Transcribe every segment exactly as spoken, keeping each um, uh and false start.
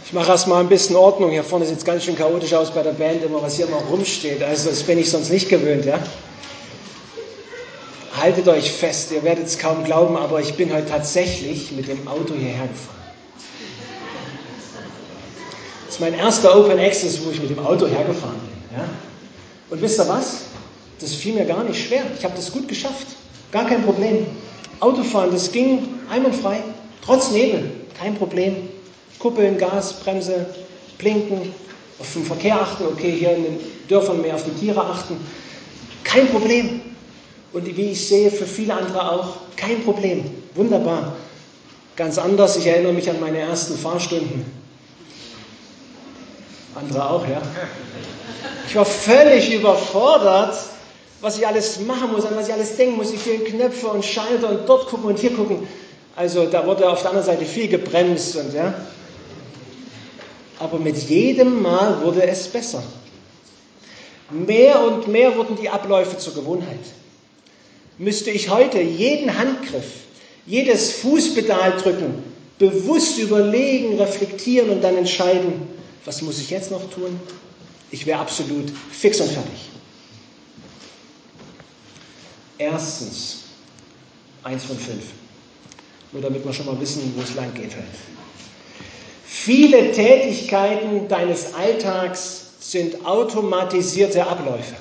Ich mache erstmal ein bisschen Ordnung. Hier vorne sieht es ganz schön chaotisch aus bei der Band, immer was hier immer rumsteht. Also das bin ich sonst nicht gewöhnt, ja. Haltet euch fest, ihr werdet es kaum glauben, aber ich bin heute tatsächlich mit dem Auto hierher gefahren. Das ist mein erster Open Access, wo ich mit dem Auto hergefahren bin. Ja. Und wisst ihr was? Das fiel mir gar nicht schwer. Ich habe das gut geschafft. Gar kein Problem. Autofahren, das ging einwandfrei. Trotz Nebel, kein Problem. Kuppeln, Gas, Bremse, blinken, auf den Verkehr achten. Okay, hier in den Dörfern mehr auf die Tiere achten. Kein Problem. Und wie ich sehe, für viele andere auch, kein Problem. Wunderbar. Ganz anders, ich erinnere mich an meine ersten Fahrstunden. Andere auch, ja. Ich war völlig überfordert, was ich alles machen muss, an was ich alles denken muss. Die vielen Knöpfe und Schalter und dort gucken und hier gucken. Also da wurde auf der anderen Seite viel gebremst und ja. Aber mit jedem Mal wurde es besser. Mehr und mehr wurden die Abläufe zur Gewohnheit. Müsste ich heute jeden Handgriff, jedes Fußpedal drücken, bewusst überlegen, reflektieren und dann entscheiden, was muss ich jetzt noch tun? Ich wäre absolut fix und fertig. Erstens, eins von fünf. Nur damit wir schon mal wissen, wo es lang geht heute. Viele Tätigkeiten deines Alltags sind automatisierte Abläufe.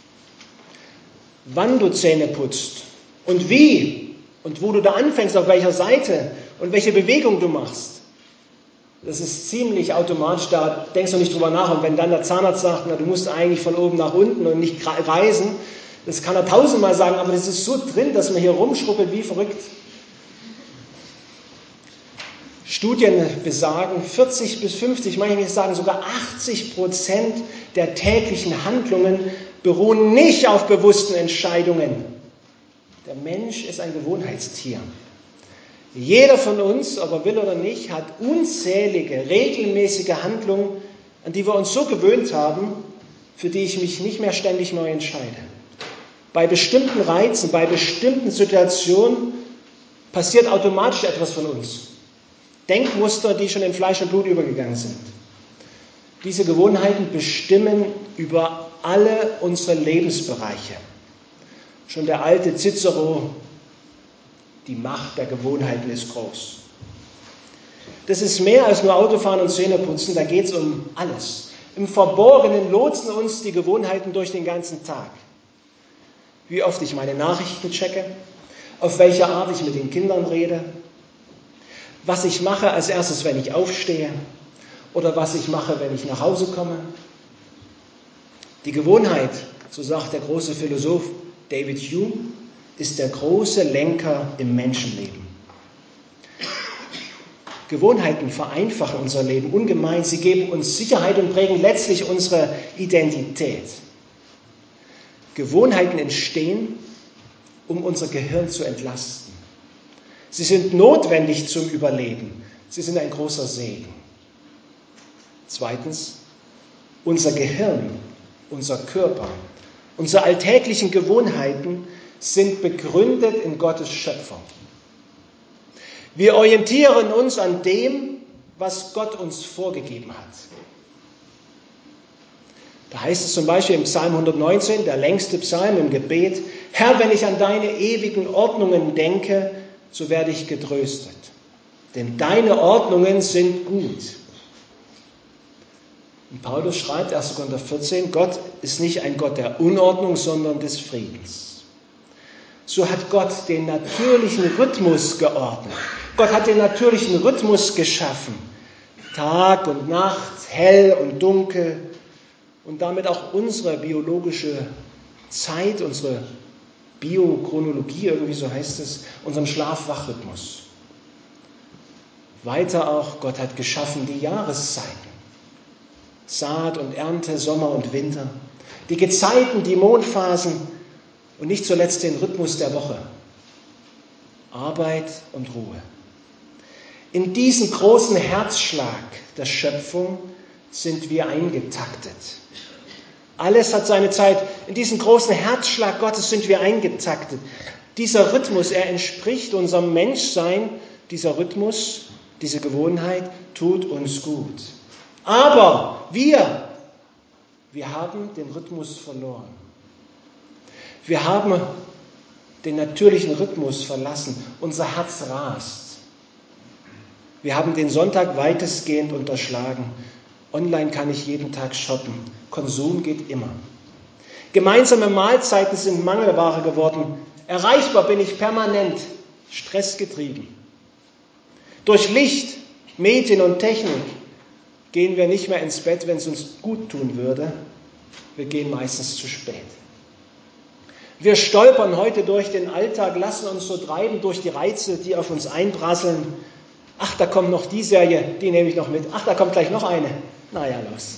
Wann du Zähne putzt und wie und wo du da anfängst, auf welcher Seite und welche Bewegung du machst, das ist ziemlich automatisch, da denkst du nicht drüber nach. Und wenn dann der Zahnarzt sagt, na, du musst eigentlich von oben nach unten und nicht reisen, das kann er tausendmal sagen, aber das ist so drin, dass man hier rumschrubbelt wie verrückt. Studien besagen, vierzig bis fünfzig, manche sagen sogar achtzig Prozent der täglichen Handlungen beruhen nicht auf bewussten Entscheidungen. Der Mensch ist ein Gewohnheitstier. Jeder von uns, ob er will oder nicht, hat unzählige, regelmäßige Handlungen, an die wir uns so gewöhnt haben, für die ich mich nicht mehr ständig neu entscheide. Bei bestimmten Reizen, bei bestimmten Situationen passiert automatisch etwas von uns. Denkmuster, die schon in Fleisch und Blut übergegangen sind. Diese Gewohnheiten bestimmen über alle unsere Lebensbereiche. Schon der alte Cicero, die Macht der Gewohnheiten ist groß. Das ist mehr als nur Autofahren und Zähneputzen, da geht es um alles. Im Verborgenen lotsen uns die Gewohnheiten durch den ganzen Tag. Wie oft ich meine Nachrichten checke, auf welche Art ich mit den Kindern rede, was ich mache als erstes, wenn ich aufstehe oder was ich mache, wenn ich nach Hause komme. Die Gewohnheit, so sagt der große Philosoph David Hume, ist der große Lenker im Menschenleben. Gewohnheiten vereinfachen unser Leben ungemein. Sie geben uns Sicherheit und prägen letztlich unsere Identität. Gewohnheiten entstehen, um unser Gehirn zu entlasten. Sie sind notwendig zum Überleben. Sie sind ein großer Segen. Zweitens, unser Gehirn, unser Körper, unsere alltäglichen Gewohnheiten sind begründet in Gottes Schöpfung. Wir orientieren uns an dem, was Gott uns vorgegeben hat. Da heißt es zum Beispiel im Psalm hundertneunzehn, der längste Psalm im Gebet: Herr, wenn ich an deine ewigen Ordnungen denke, so werde ich getröstet. Denn deine Ordnungen sind gut. Und Paulus schreibt, erster Korinther vierzehn, Gott ist nicht ein Gott der Unordnung, sondern des Friedens. So hat Gott den natürlichen Rhythmus geordnet. Gott hat den natürlichen Rhythmus geschaffen. Tag und Nacht, hell und dunkel. Und damit auch unsere biologische Zeit, unsere Biochronologie, irgendwie so heißt es, unseren Schlaf-Wach-Rhythmus. Weiter auch, Gott hat geschaffen die Jahreszeiten. Saat und Ernte, Sommer und Winter. Die Gezeiten, die Mondphasen und nicht zuletzt den Rhythmus der Woche. Arbeit und Ruhe. In diesen großen Herzschlag der Schöpfung sind wir eingetaktet. Alles hat seine Zeit. In diesen großen Herzschlag Gottes sind wir eingetaktet. Dieser Rhythmus, er entspricht unserem Menschsein. Dieser Rhythmus, diese Gewohnheit tut uns gut. Aber wir, wir haben den Rhythmus verloren. Wir haben den natürlichen Rhythmus verlassen. Unser Herz rast. Wir haben den Sonntag weitestgehend unterschlagen. Online kann ich jeden Tag shoppen. Konsum geht immer. Gemeinsame Mahlzeiten sind Mangelware geworden. Erreichbar bin ich permanent, stressgetrieben. Durch Licht, Medien und Technik gehen wir nicht mehr ins Bett, wenn es uns gut tun würde. Wir gehen meistens zu spät. Wir stolpern heute durch den Alltag, lassen uns so treiben durch die Reize, die auf uns einprasseln. Ach, da kommt noch die Serie, die nehme ich noch mit. Ach, da kommt gleich noch eine. Naja, los.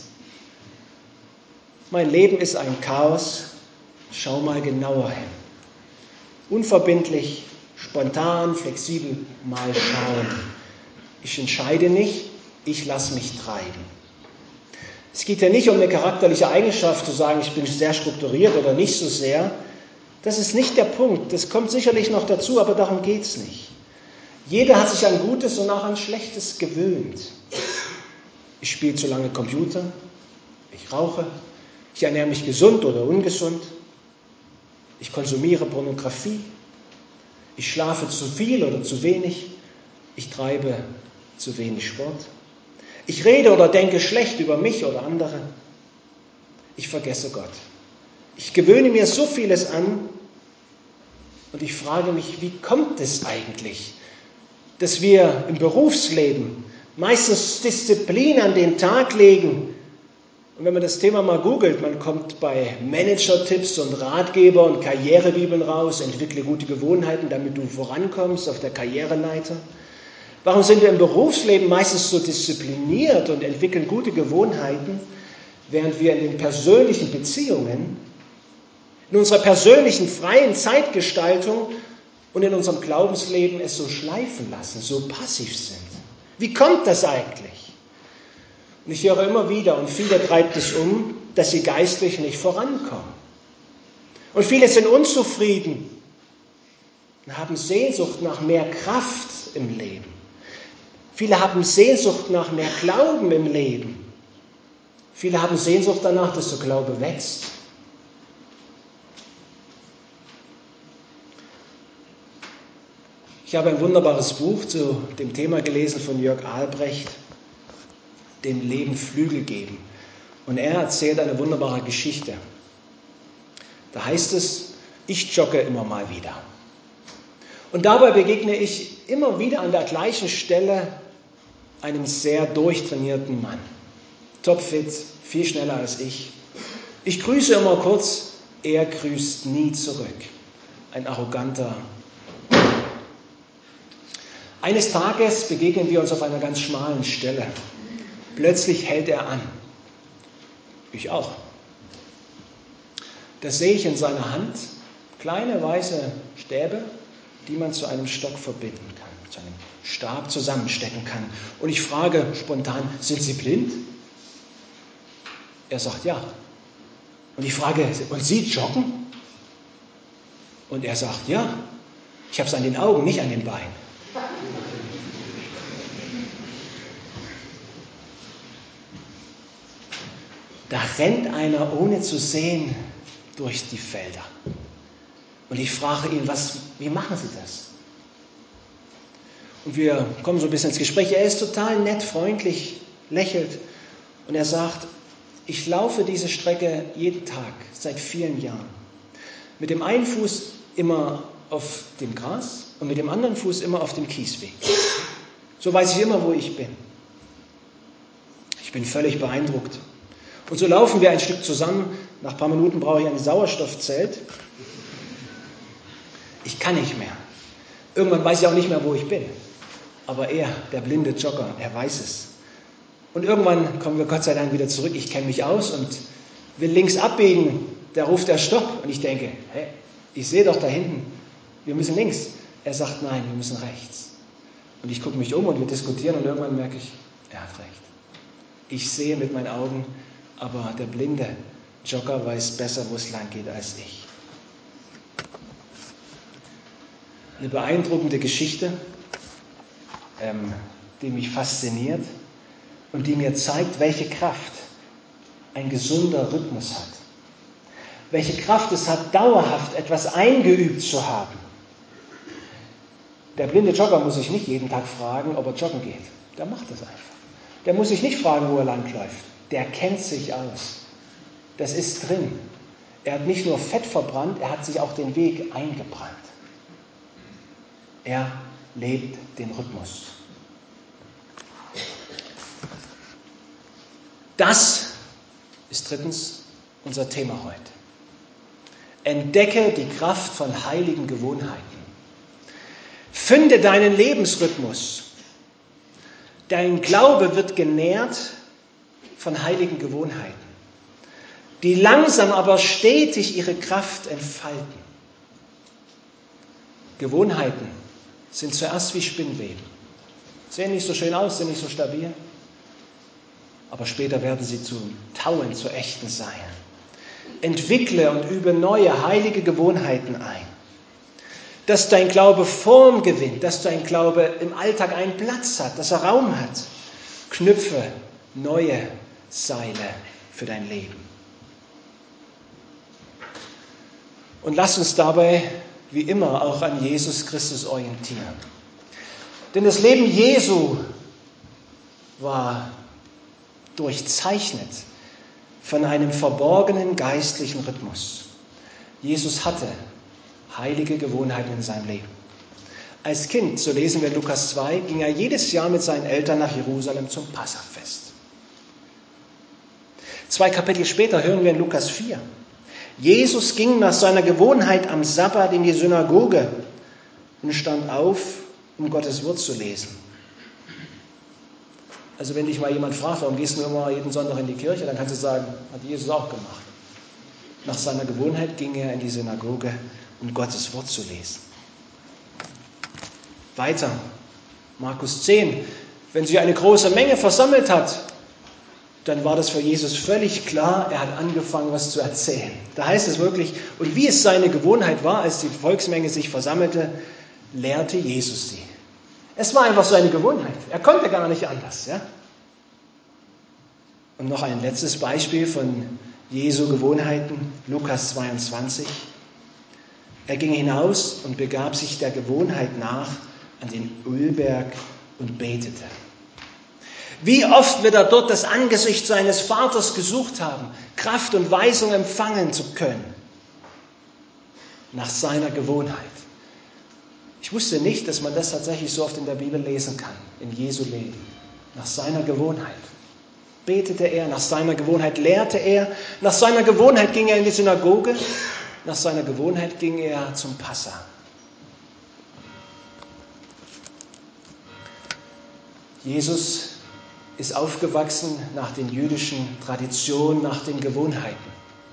Mein Leben ist ein Chaos. Schau mal genauer hin. Unverbindlich, spontan, flexibel, mal schauen. Ich entscheide nicht, ich lasse mich treiben. Es geht ja nicht um eine charakterliche Eigenschaft, zu sagen, ich bin sehr strukturiert oder nicht so sehr. Das ist nicht der Punkt. Das kommt sicherlich noch dazu, aber darum geht es nicht. Jeder hat sich an Gutes und auch an Schlechtes gewöhnt. Ich spiele zu lange Computer, ich rauche, ich ernähre mich gesund oder ungesund, ich konsumiere Pornografie, ich schlafe zu viel oder zu wenig, ich treibe zu wenig Sport, ich rede oder denke schlecht über mich oder andere, ich vergesse Gott. Ich gewöhne mir so vieles an und ich frage mich, wie kommt es eigentlich, dass wir im Berufsleben meistens Disziplin an den Tag legen. Und wenn man das Thema mal googelt, man kommt bei Manager-Tipps und Ratgeber und Karrierebibeln raus, entwickle gute Gewohnheiten, damit du vorankommst auf der Karriereleiter. Warum sind wir im Berufsleben meistens so diszipliniert und entwickeln gute Gewohnheiten, während wir in den persönlichen Beziehungen, in unserer persönlichen freien Zeitgestaltung und in unserem Glaubensleben es so schleifen lassen, so passiv sind? Wie kommt das eigentlich? Und ich höre immer wieder, und viele treibt es um, dass sie geistlich nicht vorankommen. Und viele sind unzufrieden und haben Sehnsucht nach mehr Kraft im Leben. Viele haben Sehnsucht nach mehr Glauben im Leben. Viele haben Sehnsucht danach, dass der Glaube wächst. Ich habe ein wunderbares Buch zu dem Thema gelesen von Jörg Albrecht, dem Leben Flügel geben. Und er erzählt eine wunderbare Geschichte. Da heißt es, ich jogge immer mal wieder. Und dabei begegne ich immer wieder an der gleichen Stelle einem sehr durchtrainierten Mann. Topfit, viel schneller als ich. Ich grüße immer kurz, er grüßt nie zurück. Ein arroganter. Eines Tages begegnen wir uns auf einer ganz schmalen Stelle. Plötzlich hält er an. Ich auch. Da sehe ich in seiner Hand kleine weiße Stäbe, die man zu einem Stock verbinden kann, zu einem Stab zusammenstecken kann. Und ich frage spontan, sind Sie blind? Er sagt ja. Und ich frage, und Sie joggen? Und er sagt ja. Ich habe es an den Augen, nicht an den Beinen. Da rennt einer ohne zu sehen durch die Felder. Und ich frage ihn, was, wie machen Sie das? Und wir kommen so ein bisschen ins Gespräch. Er ist total nett, freundlich, lächelt. Und er sagt, ich laufe diese Strecke jeden Tag, seit vielen Jahren. Mit dem einen Fuß immer auf dem Gras und mit dem anderen Fuß immer auf dem Kiesweg. So weiß ich immer, wo ich bin. Ich bin völlig beeindruckt. Und so laufen wir ein Stück zusammen. Nach ein paar Minuten brauche ich ein Sauerstoffzelt. Ich kann nicht mehr. Irgendwann weiß ich auch nicht mehr, wo ich bin. Aber er, der blinde Jogger, er weiß es. Und irgendwann kommen wir Gott sei Dank wieder zurück. Ich kenne mich aus und will links abbiegen. Da ruft er Stopp. Und ich denke, hey, ich sehe doch da hinten, wir müssen links. Er sagt, nein, wir müssen rechts. Und ich gucke mich um und wir diskutieren und irgendwann merke ich, er hat recht. Ich sehe mit meinen Augen, aber der blinde Jogger weiß besser, wo es lang geht, als ich. Eine beeindruckende Geschichte, ähm, die mich fasziniert. und die mir zeigt, welche Kraft ein gesunder Rhythmus hat. Welche Kraft es hat, dauerhaft etwas eingeübt zu haben. Der blinde Jogger muss sich nicht jeden Tag fragen, ob er joggen geht. Der macht es einfach. Der muss sich nicht fragen, wo er langläuft. Der kennt sich aus. Das ist drin. Er hat nicht nur Fett verbrannt, er hat sich auch den Weg eingebrannt. Er lebt den Rhythmus. Das ist drittens unser Thema heute. Entdecke die Kraft von heiligen Gewohnheiten. Finde deinen Lebensrhythmus. Dein Glaube wird genährt von heiligen Gewohnheiten, die langsam aber stetig ihre Kraft entfalten. Gewohnheiten sind zuerst wie Spinnweben. Sehen nicht so schön aus, sind nicht so stabil, aber später werden sie zu Tauen, zu echten Seilen. Entwickle und übe neue heilige Gewohnheiten ein, dass dein Glaube Form gewinnt, dass dein Glaube im Alltag einen Platz hat, dass er Raum hat. Knüpfe neue Seile für dein Leben. Und lass uns dabei, wie immer, auch an Jesus Christus orientieren. Denn das Leben Jesu war durchzeichnet von einem verborgenen geistlichen Rhythmus. Jesus hatte heilige Gewohnheiten in seinem Leben. Als Kind, so lesen wir in Lukas zwei, ging er jedes Jahr mit seinen Eltern nach Jerusalem zum Passafest. Zwei Kapitel später hören wir in Lukas vier. Jesus ging nach seiner Gewohnheit am Sabbat in die Synagoge und stand auf, um Gottes Wort zu lesen. Also wenn dich mal jemand fragt, warum gehst du immer jeden Sonntag in die Kirche, dann kannst du sagen, hat Jesus auch gemacht. Nach seiner Gewohnheit ging er in die Synagoge, um Gottes Wort zu lesen. Weiter, Markus zehn. Wenn sich eine große Menge versammelt hat, dann war das für Jesus völlig klar, er hat angefangen, was zu erzählen. Da heißt es wirklich, und wie es seine Gewohnheit war, als die Volksmenge sich versammelte, lehrte Jesus sie. Es war einfach so eine Gewohnheit. Er konnte gar nicht anders. Ja? Und noch ein letztes Beispiel von Jesu Gewohnheiten, Lukas zweiundzwanzig. Er ging hinaus und begab sich der Gewohnheit nach an den Ölberg und betete. Wie oft wird er dort das Angesicht seines Vaters gesucht haben, Kraft und Weisung empfangen zu können. Nach seiner Gewohnheit. Ich wusste nicht, dass man das tatsächlich so oft in der Bibel lesen kann, in Jesu Leben. Nach seiner Gewohnheit betete er, nach seiner Gewohnheit lehrte er, nach seiner Gewohnheit ging er in die Synagoge, nach seiner Gewohnheit ging er zum Passa. Jesus ist aufgewachsen nach den jüdischen Traditionen, nach den Gewohnheiten.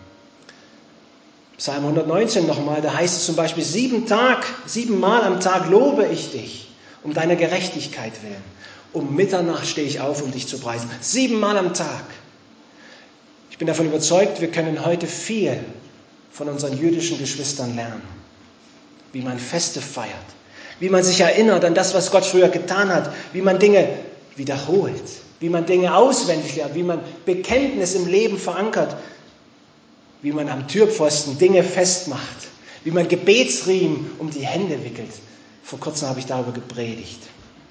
Psalm hundertneunzehn nochmal, da heißt es zum Beispiel, sieben Tag, siebenmal am Tag lobe ich dich, um deiner Gerechtigkeit willen. Um Mitternacht stehe ich auf, um dich zu preisen. Siebenmal am Tag. Ich bin davon überzeugt, wir können heute viel von unseren jüdischen Geschwistern lernen. Wie man Feste feiert, wie man sich erinnert an das, was Gott früher getan hat, wie man Dinge wiederholt, wie man Dinge auswendig lernt, wie man Bekenntnis im Leben verankert, wie man am Türpfosten Dinge festmacht, wie man Gebetsriemen um die Hände wickelt. Vor kurzem habe ich darüber gepredigt.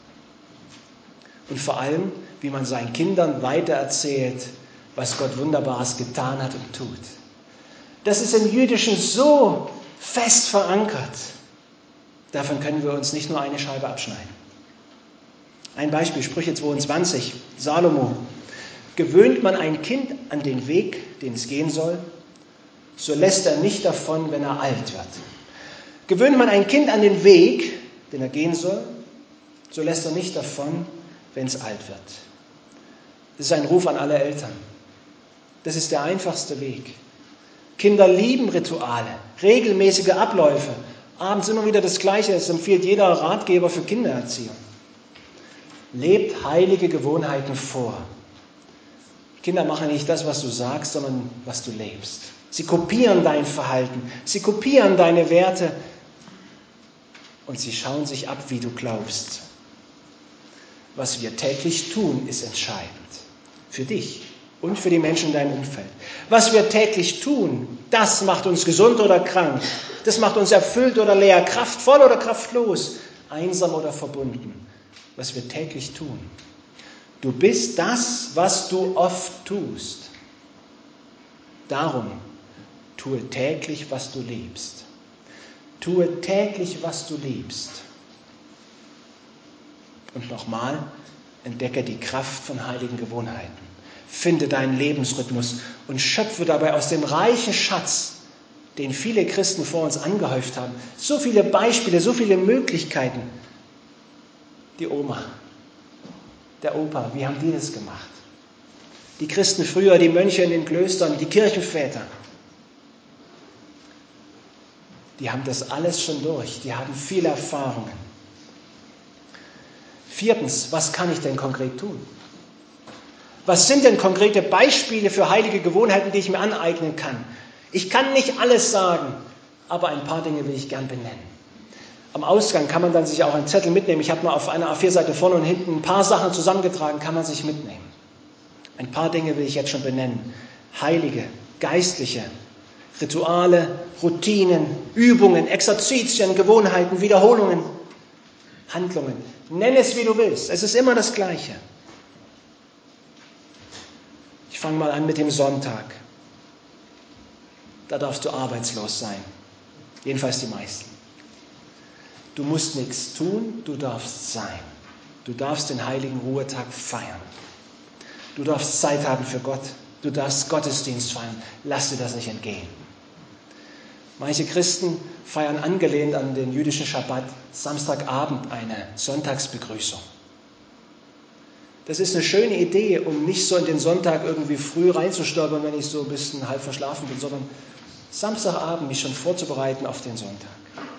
Und vor allem, wie man seinen Kindern weitererzählt, was Gott Wunderbares getan hat und tut. Das ist im Jüdischen so fest verankert. Davon können wir uns nicht nur eine Scheibe abschneiden. Ein Beispiel, Sprüche zweiundzwanzig, Salomo. Gewöhnt man ein Kind an den Weg, den es gehen soll, so lässt er nicht davon, wenn er alt wird. Gewöhnt man ein Kind an den Weg, den er gehen soll, so lässt er nicht davon, wenn es alt wird. Das ist ein Ruf an alle Eltern. Das ist der einfachste Weg. Kinder lieben Rituale, regelmäßige Abläufe. Abends immer wieder das Gleiche, das empfiehlt jeder Ratgeber für Kindererziehung. Lebt heilige Gewohnheiten vor. Kinder machen nicht das, was du sagst, sondern was du lebst. Sie kopieren dein Verhalten, sie kopieren deine Werte und sie schauen sich ab, wie du glaubst. was wir täglich tun, ist entscheidend. Für dich und für die Menschen in deinem Umfeld. Was wir täglich tun, das macht uns gesund oder krank. Das macht uns erfüllt oder leer, kraftvoll oder kraftlos, einsam oder verbunden. Was wir täglich tun. Du bist das, was du oft tust. Darum tue täglich, was du liebst. Tue täglich, was du liebst. Und nochmal, entdecke die Kraft von heiligen Gewohnheiten. Finde deinen Lebensrhythmus und schöpfe dabei aus dem reichen Schatz, den viele Christen vor uns angehäuft haben. So viele Beispiele, so viele Möglichkeiten. Die Oma, der Opa, wie haben die das gemacht? Die Christen früher, die Mönche in den Klöstern, die Kirchenväter. Die haben das alles schon durch. Die haben viele Erfahrungen. Viertens, was kann ich denn konkret tun? Was sind denn konkrete Beispiele für heilige Gewohnheiten, die ich mir aneignen kann? Ich kann nicht alles sagen, aber ein paar Dinge will ich gern benennen. Am Ausgang kann man dann sich auch einen Zettel mitnehmen. Ich habe mal auf einer A vier Seite vorne und hinten ein paar Sachen zusammengetragen, kann man sich mitnehmen. Ein paar Dinge will ich jetzt schon benennen. Heilige, geistliche, Rituale, Routinen, Übungen, Exerzitien, Gewohnheiten, Wiederholungen, Handlungen. Nenn es, wie du willst. Es ist immer das Gleiche. Ich fange mal an mit dem Sonntag. Da darfst du arbeitslos sein. Jedenfalls die meisten. Du musst nichts tun, du darfst sein. Du darfst den heiligen Ruhetag feiern. Du darfst Zeit haben für Gott. Du darfst Gottesdienst feiern. Lass dir das nicht entgehen. Manche Christen feiern angelehnt an den jüdischen Schabbat Samstagabend eine Sonntagsbegrüßung. Das ist eine schöne Idee, um nicht so in den Sonntag irgendwie früh reinzustolpern, wenn ich so ein bisschen halb verschlafen bin, sondern Samstagabend mich schon vorzubereiten auf den Sonntag.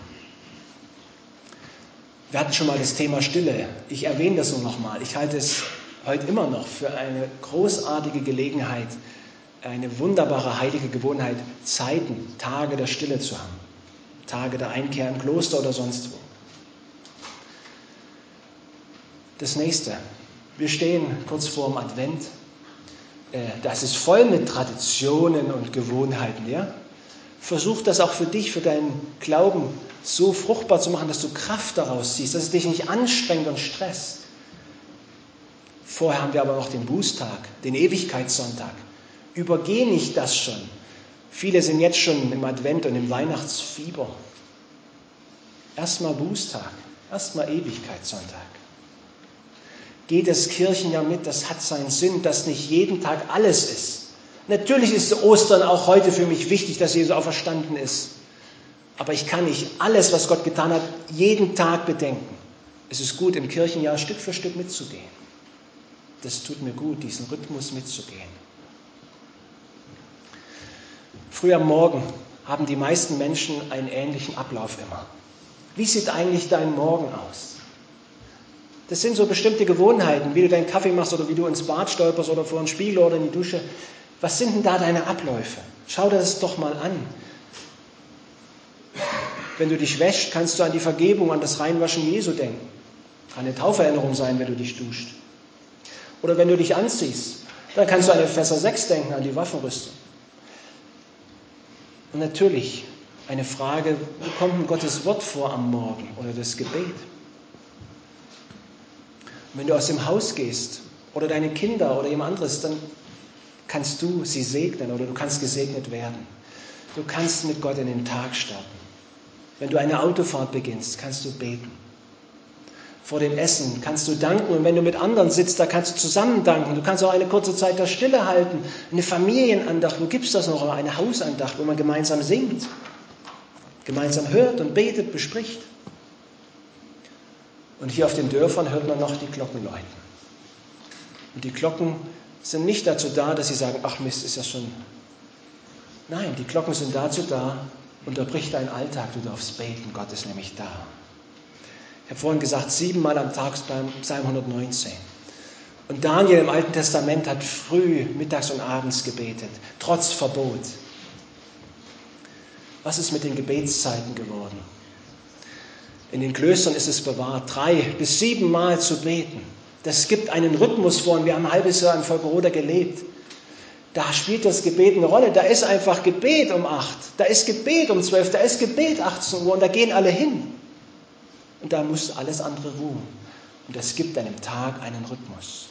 Wir hatten schon mal das Thema Stille. Ich erwähne das nur noch mal. Ich halte es heute immer noch für eine großartige Gelegenheit, eine wunderbare heilige Gewohnheit, Zeiten, Tage der Stille zu haben. Tage der Einkehr im Kloster oder sonst wo. Das nächste. Wir stehen kurz vor dem Advent. Das ist voll mit Traditionen und Gewohnheiten. Ja? Versuch das auch für dich, für deinen Glauben so fruchtbar zu machen, dass du Kraft daraus ziehst, dass es dich nicht anstrengt und stresst. Vorher haben wir aber noch den Bußtag, den Ewigkeitssonntag. Übergeh nicht das schon. Viele sind jetzt schon im Advent und im Weihnachtsfieber. Erstmal Bußtag, erstmal Ewigkeitssonntag. Geht das Kirchenjahr mit, das hat seinen Sinn, dass nicht jeden Tag alles ist. Natürlich ist Ostern auch heute für mich wichtig, dass Jesus auferstanden ist. Aber ich kann nicht alles, was Gott getan hat, jeden Tag bedenken. Es ist gut, im Kirchenjahr Stück für Stück mitzugehen. Das tut mir gut, diesen Rhythmus mitzugehen. Früh am Morgen haben die meisten Menschen einen ähnlichen Ablauf immer. Wie sieht eigentlich dein Morgen aus? Das sind so bestimmte Gewohnheiten, wie du deinen Kaffee machst oder wie du ins Bad stolperst oder vor den Spiegel oder in die Dusche. Was sind denn da deine Abläufe? Schau dir das doch mal an. Wenn du dich wäschst, kannst du an die Vergebung, an das Reinwaschen Jesu denken. Kann eine Tauferinnerung sein, wenn du dich duscht. Oder wenn du dich anziehst, dann kannst du an Epheser sechs denken, an die Waffenrüstung. Und natürlich eine Frage, wo kommt denn Gottes Wort vor am Morgen oder das Gebet? Und wenn du aus dem Haus gehst oder deine Kinder oder jemand anderes, dann kannst du sie segnen oder du kannst gesegnet werden. Du kannst mit Gott in den Tag starten. Wenn du eine Autofahrt beginnst, kannst du beten. Vor dem Essen kannst du danken und wenn du mit anderen sitzt, da kannst du zusammen danken. Du kannst auch eine kurze Zeit der Stille halten, eine Familienandacht, wo gibt es das noch? Oder eine Hausandacht, wo man gemeinsam singt, gemeinsam hört und betet, bespricht. Und hier auf den Dörfern hört man noch die Glocken läuten. Und die Glocken sind nicht dazu da, dass sie sagen, ach Mist, ist ja schon... Nein, die Glocken sind dazu da, unterbrich deinen Alltag, du darfst beten, Gott ist nämlich da. Ich habe vorhin gesagt, siebenmal am Tag beim Psalm hundertneunzehn. Und Daniel im Alten Testament hat früh, mittags und abends gebetet, trotz Verbot. Was ist mit den Gebetszeiten geworden? In den Klöstern ist es bewahrt, drei bis sieben Mal zu beten. Das gibt einen Rhythmus vor und wir haben ein halbes Jahr in Volkerode gelebt. Da spielt das Gebet eine Rolle. Da ist einfach Gebet um acht, da ist Gebet um zwölf, da ist Gebet achtzehn Uhr und da gehen alle hin. Und da muss alles andere ruhen. Und das gibt einem Tag einen Rhythmus.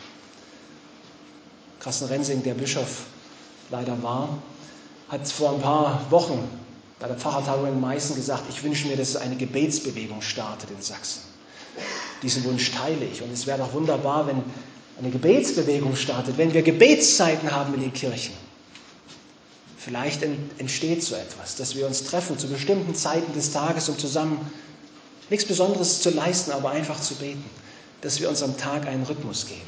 Carsten Rensing, der Bischof leider war, hat vor ein paar Wochen bei der Pfarrertagung in Meißen gesagt, ich wünsche mir, dass eine Gebetsbewegung startet in Sachsen. Diesen Wunsch teile ich. Und es wäre doch wunderbar, wenn eine Gebetsbewegung startet, wenn wir Gebetszeiten haben in den Kirchen. Vielleicht entsteht so etwas, dass wir uns treffen zu bestimmten Zeiten des Tages, um zusammen nichts Besonderes zu leisten, aber einfach zu beten, dass wir unserem Tag einen Rhythmus geben.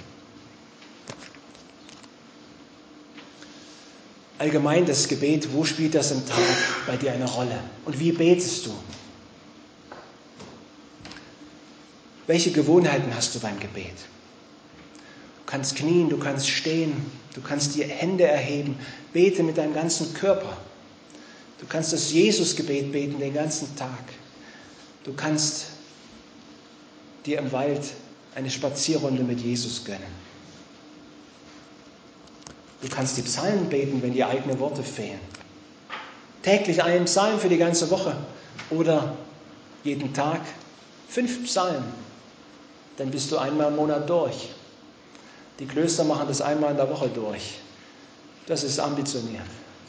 Allgemein das Gebet, wo spielt das im Tag bei dir eine Rolle? Und wie betest du? Welche Gewohnheiten hast du beim Gebet? Du kannst knien, du kannst stehen, du kannst die Hände erheben, bete mit deinem ganzen Körper. Du kannst das Jesusgebet beten den ganzen Tag. Du kannst dir im Wald eine Spazierrunde mit Jesus gönnen. Du kannst die Psalmen beten, wenn dir eigene Worte fehlen. Täglich einen Psalm für die ganze Woche oder jeden Tag fünf Psalmen. Dann bist du einmal im Monat durch. Die Klöster machen das einmal in der Woche durch. Das ist ambitioniert.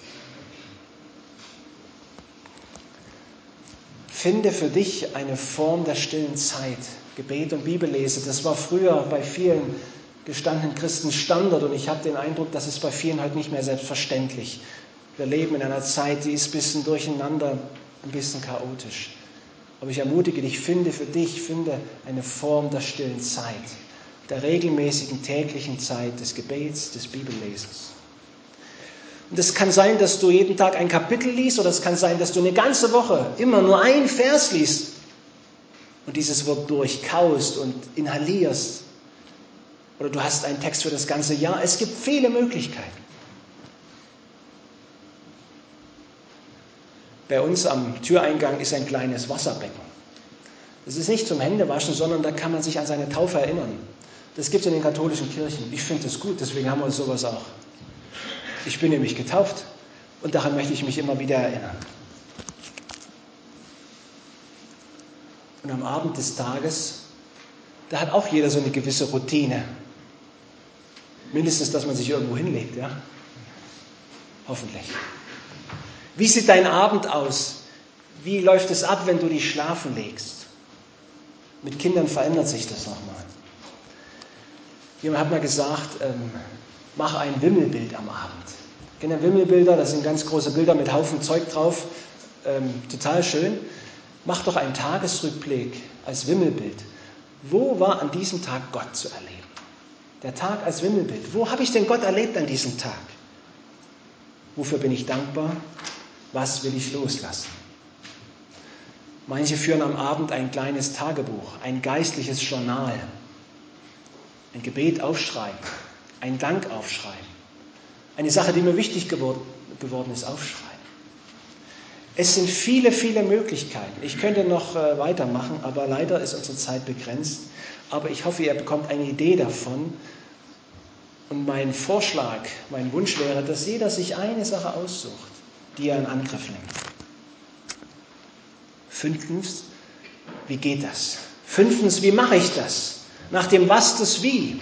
Finde für dich eine Form der stillen Zeit. Gebet und Bibellese, das war früher bei vielen gestandenen Christen Standard und ich habe den Eindruck, das ist bei vielen heute nicht mehr selbstverständlich. Wir leben in einer Zeit, die ist ein bisschen durcheinander, ein bisschen chaotisch. Aber ich ermutige dich, finde für dich, finde eine Form der stillen Zeit, der regelmäßigen täglichen Zeit des Gebets, des Bibellesens. Und es kann sein, dass du jeden Tag ein Kapitel liest oder es kann sein, dass du eine ganze Woche immer nur einen Vers liest und dieses Wort durchkaust und inhalierst. Oder du hast einen Text für das ganze Jahr. Es gibt viele Möglichkeiten. Bei uns am Türeingang ist ein kleines Wasserbecken. Das ist nicht zum Händewaschen, sondern da kann man sich an seine Taufe erinnern. Das gibt es in den katholischen Kirchen. Ich finde das gut, deswegen haben wir sowas auch. Ich bin nämlich getauft und daran möchte ich mich immer wieder erinnern. Und am Abend des Tages, da hat auch jeder so eine gewisse Routine. Mindestens, dass man sich irgendwo hinlegt, ja? Hoffentlich. Wie sieht dein Abend aus? Wie läuft es ab, wenn du dich schlafen legst? Mit Kindern verändert sich das nochmal. Jemand hat mal gesagt, ähm, mach ein Wimmelbild am Abend. Kennt ihr Wimmelbilder? Das sind ganz große Bilder mit Haufen Zeug drauf. Ähm, total schön. Mach doch einen Tagesrückblick als Wimmelbild. Wo war an diesem Tag Gott zu erleben? Der Tag als Wimmelbild. Wo habe ich denn Gott erlebt an diesem Tag? Wofür bin ich dankbar? Was will ich loslassen? Manche führen am Abend ein kleines Tagebuch, ein geistliches Journal, ein Gebet aufschreiben, einen Dank aufschreiben, eine Sache, die mir wichtig geworden, geworden ist, aufschreiben. Es sind viele, viele Möglichkeiten. Ich könnte noch äh, weitermachen, aber leider ist unsere Zeit begrenzt. Aber ich hoffe, ihr bekommt eine Idee davon. Und mein Vorschlag, mein Wunsch wäre, dass jeder sich eine Sache aussucht, die er in Angriff nimmt. Fünftens, wie geht das? Fünftens, wie mache ich das? Nach dem Was, das Wie.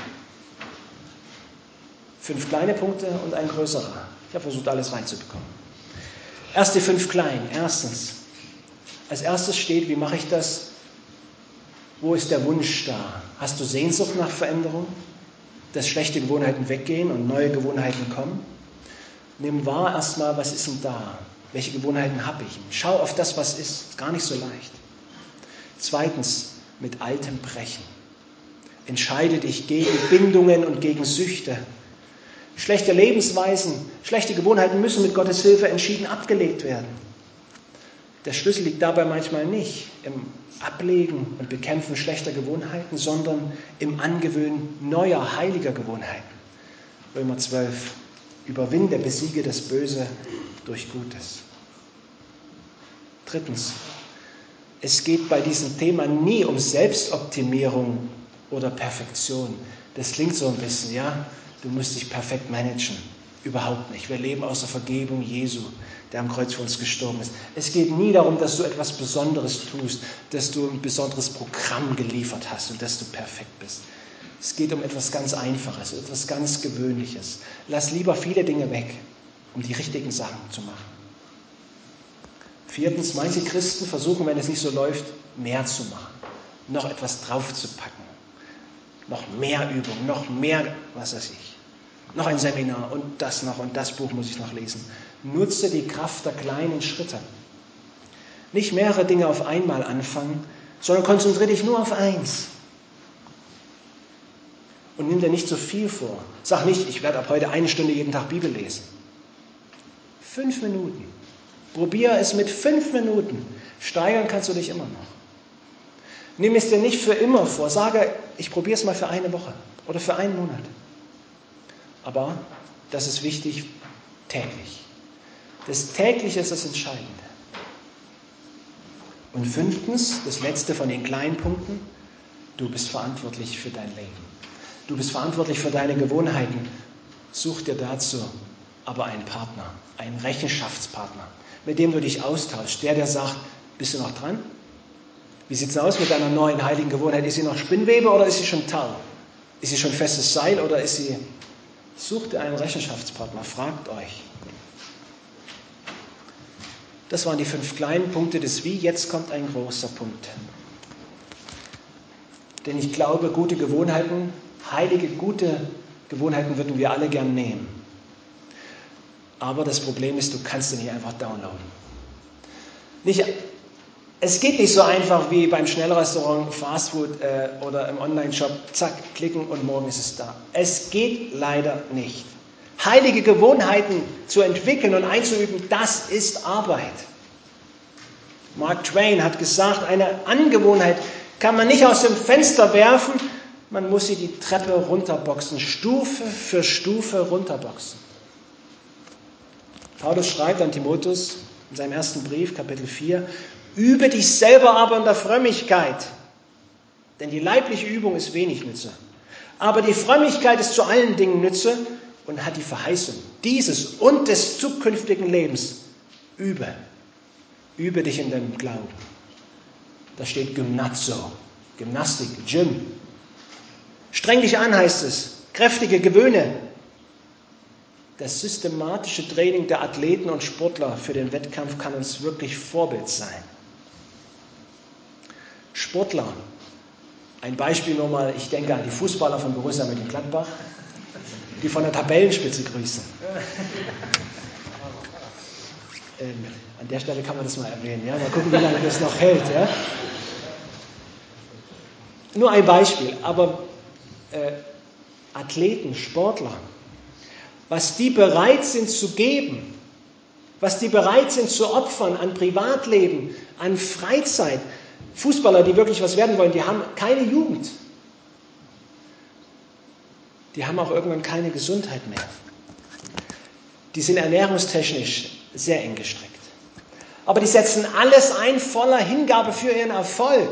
Fünf kleine Punkte und ein größerer. Ich habe versucht, alles reinzubekommen. Erst die fünf kleinen. Erstens, als erstes steht, wie mache ich das? Wo ist der Wunsch da? Hast du Sehnsucht nach Veränderung? Dass schlechte Gewohnheiten weggehen und neue Gewohnheiten kommen? Nimm wahr erstmal, was ist denn da? Welche Gewohnheiten habe ich? Schau auf das, was ist. Ist gar nicht so leicht. Zweitens, mit Altem brechen. Entscheide dich gegen Bindungen und gegen Süchte. Schlechte Lebensweisen, schlechte Gewohnheiten müssen mit Gottes Hilfe entschieden abgelegt werden. Der Schlüssel liegt dabei manchmal nicht im Ablegen und Bekämpfen schlechter Gewohnheiten, sondern im Angewöhnen neuer, heiliger Gewohnheiten. Römer zwölf. Überwinde, besiege das Böse durch Gutes. Drittens. Es geht bei diesem Thema nie um Selbstoptimierung oder Perfektion. Das klingt so ein bisschen, ja, du musst dich perfekt managen. Überhaupt nicht. Wir leben aus der Vergebung Jesu, der am Kreuz für uns gestorben ist. Es geht nie darum, dass du etwas Besonderes tust, dass du ein besonderes Programm geliefert hast und dass du perfekt bist. Es geht um etwas ganz Einfaches, etwas ganz Gewöhnliches. Lass lieber viele Dinge weg, um die richtigen Sachen zu machen. Viertens, manche Christen versuchen, wenn es nicht so läuft, mehr zu machen, noch etwas draufzupacken, noch mehr Übung, noch mehr, was weiß ich. Noch ein Seminar und das noch und das Buch muss ich noch lesen. Nutze die Kraft der kleinen Schritte. Nicht mehrere Dinge auf einmal anfangen, sondern konzentriere dich nur auf eins. Und nimm dir nicht so viel vor. Sag nicht, ich werde ab heute eine Stunde jeden Tag Bibel lesen. Fünf Minuten. Probier es mit fünf Minuten. Steigern kannst du dich immer noch. Nimm es dir nicht für immer vor. Sage, ich probiere es mal für eine Woche oder für einen Monat. Aber, das ist wichtig, täglich. Das Tägliche ist das Entscheidende. Und fünftens, das letzte von den kleinen Punkten, du bist verantwortlich für dein Leben. Du bist verantwortlich für deine Gewohnheiten. Such dir dazu aber einen Partner, einen Rechenschaftspartner, mit dem du dich austauschst. Der, der sagt, bist du noch dran? Wie sieht es aus mit deiner neuen heiligen Gewohnheit? Ist sie noch Spinnwebe oder ist sie schon Tau? Ist sie schon festes Seil oder ist sie... Sucht ihr einen Rechenschaftspartner, fragt euch. Das waren die fünf kleinen Punkte des Wie. Jetzt kommt ein großer Punkt. Denn ich glaube, gute Gewohnheiten, heilige, gute Gewohnheiten würden wir alle gern nehmen. Aber das Problem ist, du kannst sie nicht einfach downloaden. Nicht, es geht nicht so einfach wie beim Schnellrestaurant, Fastfood äh, oder im Online-Shop, zack, klicken und morgen ist es da. Es geht leider nicht. Heilige Gewohnheiten zu entwickeln und einzuüben, das ist Arbeit. Mark Twain hat gesagt, eine Angewohnheit kann man nicht aus dem Fenster werfen, man muss sie die Treppe runterboxen, Stufe für Stufe runterboxen. Paulus schreibt an Timotheus in seinem ersten Brief, Kapitel vier, übe dich selber aber in der Frömmigkeit, denn die leibliche Übung ist wenig Nütze. Aber die Frömmigkeit ist zu allen Dingen Nütze und hat die Verheißung dieses und des zukünftigen Lebens. Übe, übe dich in deinem Glauben. Da steht Gymnazo, Gymnastik, Gym. Streng dich an, heißt es, kräftige, gewöhne. Das systematische Training der Athleten und Sportler für den Wettkampf kann uns wirklich Vorbild sein. Sportler, ein Beispiel nur mal, ich denke an die Fußballer von Borussia Mönchengladbach, die von der Tabellenspitze grüßen. Ähm, an der Stelle kann man das mal erwähnen, ja? Mal gucken, wie lange das noch hält. Ja? Nur ein Beispiel, aber äh, Athleten, Sportler, was die bereit sind zu geben, was die bereit sind zu opfern an Privatleben, an Freizeit. Fußballer, die wirklich was werden wollen, die haben keine Jugend. Die haben auch irgendwann keine Gesundheit mehr. Die sind ernährungstechnisch sehr eng gestrickt. Aber die setzen alles ein voller Hingabe für ihren Erfolg.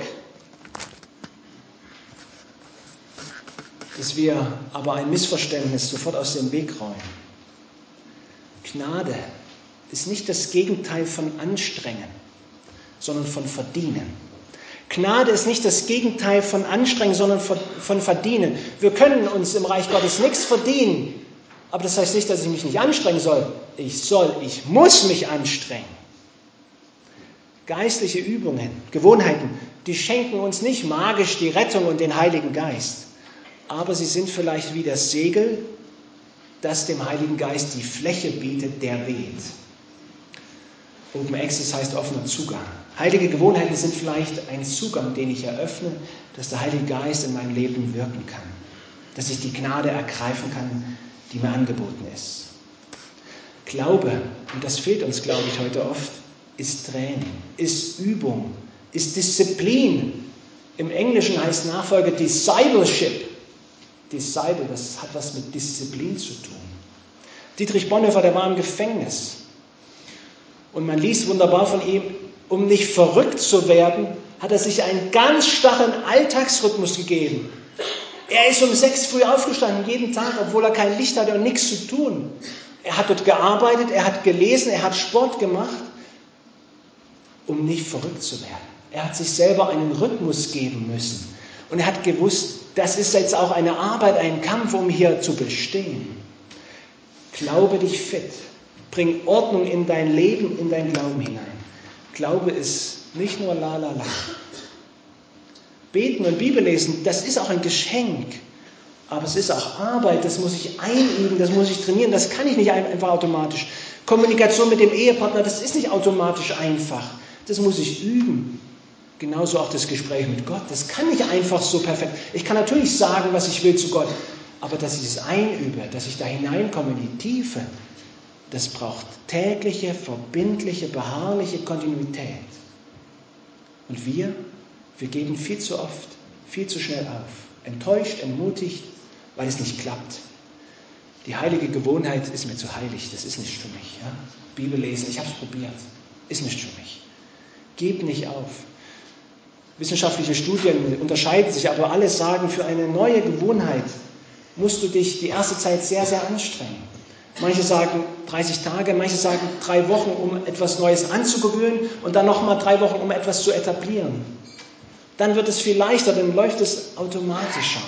Dass wir aber ein Missverständnis sofort aus dem Weg räumen. Gnade ist nicht das Gegenteil von Anstrengen, sondern von Verdienen. Gnade ist nicht das Gegenteil von Anstrengen, sondern von, von Verdienen. Wir können uns im Reich Gottes nichts verdienen, aber das heißt nicht, dass ich mich nicht anstrengen soll. Ich soll, ich muss mich anstrengen. Geistliche Übungen, Gewohnheiten, die schenken uns nicht magisch die Rettung und den Heiligen Geist. Aber sie sind vielleicht wie das Segel, das dem Heiligen Geist die Fläche bietet, der weht. Open Access heißt offener Zugang. Heilige Gewohnheiten sind vielleicht ein Zugang, den ich eröffne, dass der Heilige Geist in meinem Leben wirken kann. Dass ich die Gnade ergreifen kann, die mir angeboten ist. Glaube, und das fehlt uns, glaube ich, heute oft, ist Training, ist Übung, ist Disziplin. Im Englischen heißt Nachfolge Discipleship. Disciple, das hat was mit Disziplin zu tun. Dietrich Bonhoeffer, der war im Gefängnis. Und man liest wunderbar von ihm, um nicht verrückt zu werden, hat er sich einen ganz starren Alltagsrhythmus gegeben. Er ist um sechs früh aufgestanden, jeden Tag, obwohl er kein Licht hatte und nichts zu tun. Er hat dort gearbeitet, er hat gelesen, er hat Sport gemacht, um nicht verrückt zu werden. Er hat sich selber einen Rhythmus geben müssen. Und er hat gewusst, das ist jetzt auch eine Arbeit, ein Kampf, um hier zu bestehen. Glaube dich fit. Bring Ordnung in dein Leben, in dein Glauben hinein. Glaube ist nicht nur la la la. Beten und Bibel lesen, das ist auch ein Geschenk. Aber es ist auch Arbeit, das muss ich einüben, das muss ich trainieren, das kann ich nicht einfach automatisch. Kommunikation mit dem Ehepartner, das ist nicht automatisch einfach. Das muss ich üben. Genauso auch das Gespräch mit Gott, das kann nicht einfach so perfekt. Ich kann natürlich sagen, was ich will zu Gott, aber dass ich es einübe, dass ich da hineinkomme in die Tiefe, das braucht tägliche, verbindliche, beharrliche Kontinuität. Und wir, wir geben viel zu oft, viel zu schnell auf. Enttäuscht, entmutigt, weil es nicht klappt. Die heilige Gewohnheit ist mir zu heilig, das ist nicht für mich. Ja? Bibel lesen, ich habe es probiert, ist nicht für mich. Gib nicht auf. Wissenschaftliche Studien unterscheiden sich, aber alle sagen, für eine neue Gewohnheit musst du dich die erste Zeit sehr, sehr anstrengen. Manche sagen dreißig Tage, manche sagen drei Wochen, um etwas Neues anzugewöhnen und dann nochmal drei Wochen, um etwas zu etablieren. Dann wird es viel leichter, dann läuft es automatischer.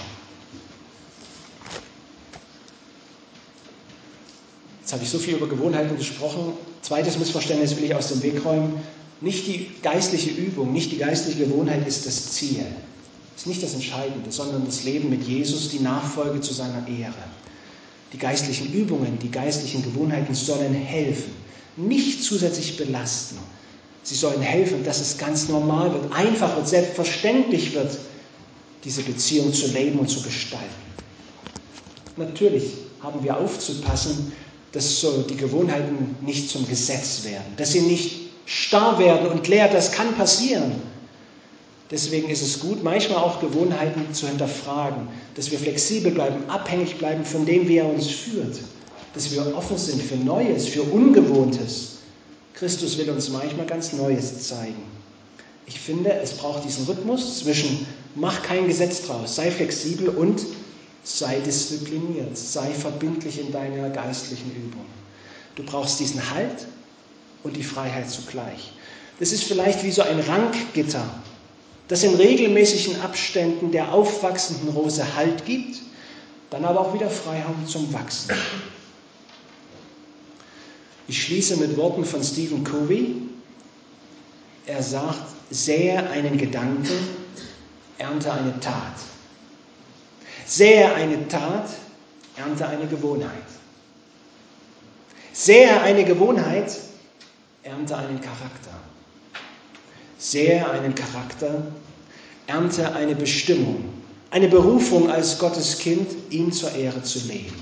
Jetzt habe ich so viel über Gewohnheiten gesprochen. Zweites Missverständnis will ich aus dem Weg räumen. Nicht die geistliche Übung, nicht die geistliche Gewohnheit ist das Ziel. Ist nicht das Entscheidende, sondern das Leben mit Jesus, die Nachfolge zu seiner Ehre. Die geistlichen Übungen, die geistlichen Gewohnheiten sollen helfen, nicht zusätzlich belasten. Sie sollen helfen, dass es ganz normal wird, einfach wird, selbstverständlich wird, diese Beziehung zu leben und zu gestalten. Natürlich haben wir aufzupassen, dass so die Gewohnheiten nicht zum Gesetz werden, dass sie nicht starr werden und leer, das kann passieren. Deswegen ist es gut, manchmal auch Gewohnheiten zu hinterfragen, dass wir flexibel bleiben, abhängig bleiben von dem, wie er uns führt, dass wir offen sind für Neues, für Ungewohntes. Christus will uns manchmal ganz Neues zeigen. Ich finde, es braucht diesen Rhythmus zwischen mach kein Gesetz draus, sei flexibel und sei diszipliniert, sei verbindlich in deiner geistlichen Übung. Du brauchst diesen Halt und die Freiheit zugleich. Das ist vielleicht wie so ein Rankgitter, das in regelmäßigen Abständen der aufwachsenden Rose Halt gibt, dann aber auch wieder Freiraum zum Wachsen. Ich schließe mit Worten von Stephen Covey. Er sagt, sähe einen Gedanken, ernte eine Tat. Sähe eine Tat, ernte eine Gewohnheit. Sähe eine Gewohnheit, ernte einen Charakter. Sähe einen Charakter, ernte eine Bestimmung, eine Berufung als Gottes Kind, ihm zur Ehre zu leben.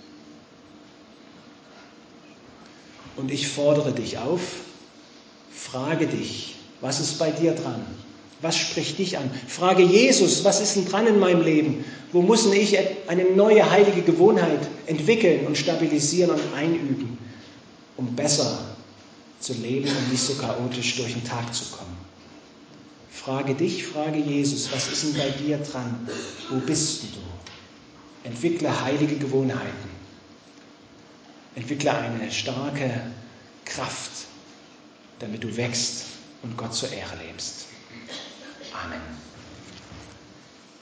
Und ich fordere dich auf, frage dich, was ist bei dir dran? Was spricht dich an? Frage Jesus, was ist denn dran in meinem Leben? Wo muss denn ich eine neue heilige Gewohnheit entwickeln und stabilisieren und einüben, um besser zu leben und nicht so chaotisch durch den Tag zu kommen? Frage dich, frage Jesus, was ist denn bei dir dran? Wo bist du? Entwickle heilige Gewohnheiten. Entwickle eine starke Kraft, damit du wächst und Gott zur Ehre lebst. Amen.